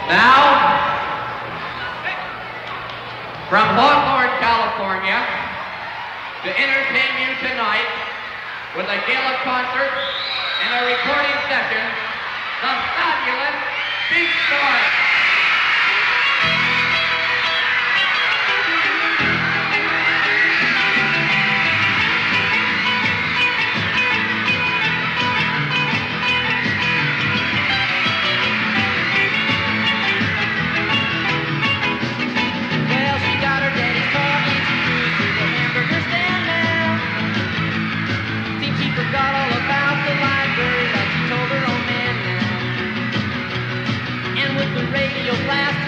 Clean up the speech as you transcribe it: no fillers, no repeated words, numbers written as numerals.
Now, from Hawthorne, California, to entertain you tonight with a gala concert and a recording session, the fabulous Beach Boys. Forgot all about the library like she told her old man now. And with the radio blast